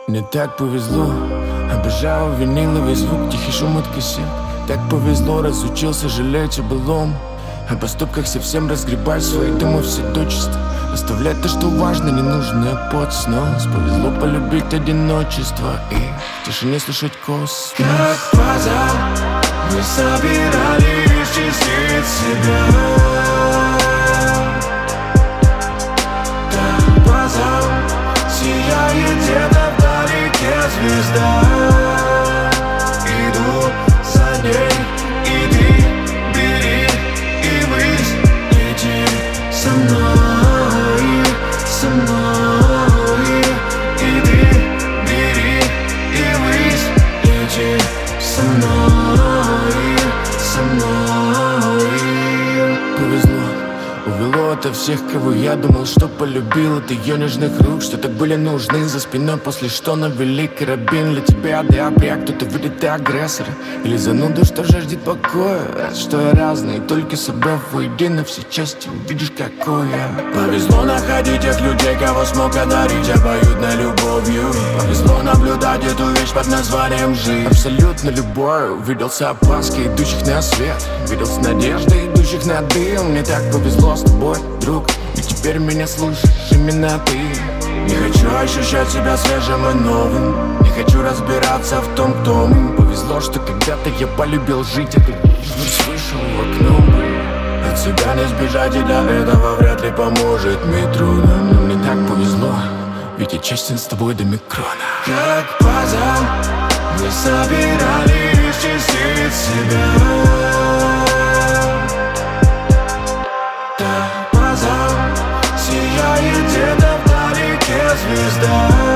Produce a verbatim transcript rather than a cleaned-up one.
Мне так повезло, обожаю виниловый звук, тихий шум от кассет. Так повезло, разучился жалеть о былом, о поступках совсем разгребать свои думы все дочисто. Оставлять то, что важно, ненужное под снос. Повезло полюбить одиночество и в тишине слушать космос. Как пазл мы собирали из частиц себя. Как пазл сияет где-то вдалеке звезда. Иду за ней, иди, бери и ввысь, лети со мной, со мной. Иди, бери и ввысь, лети со мной, со мной. Повезло, увело ото всех, кого я думал, что полюбил. От ее нежных рук, что так были нужны. За спиной после что навели карабин. Для тебя да обряд, кто-то видит ты агрессор или зануду, что жаждет покоя. Рад, что я разный, только собрав воедино все части, увидишь, какой я. Повезло находить тех людей, кого смог одарить обоюдной любовью. Повезло наблюдать эту вещь под названием жизнь. Абсолютно любой увиделся опаски, идущих на свет. Видел с надеждой, идущих на дым. Мне так повезло с тобой, друг, и теперь меня слушаешь именно ты. Не хочу ощущать себя свежим и новым. Не хочу разбираться в том, кто мы. Повезло, что когда-то я полюбил жить, а ты вышел в окно. От себя не сбежать, и для этого вряд ли поможет метроном. Но мне так повезло, ведь я честен с тобой до микрона. Как пазл мы собирали из частиц себя. Так пазл сияет где-то вдалеке звезда.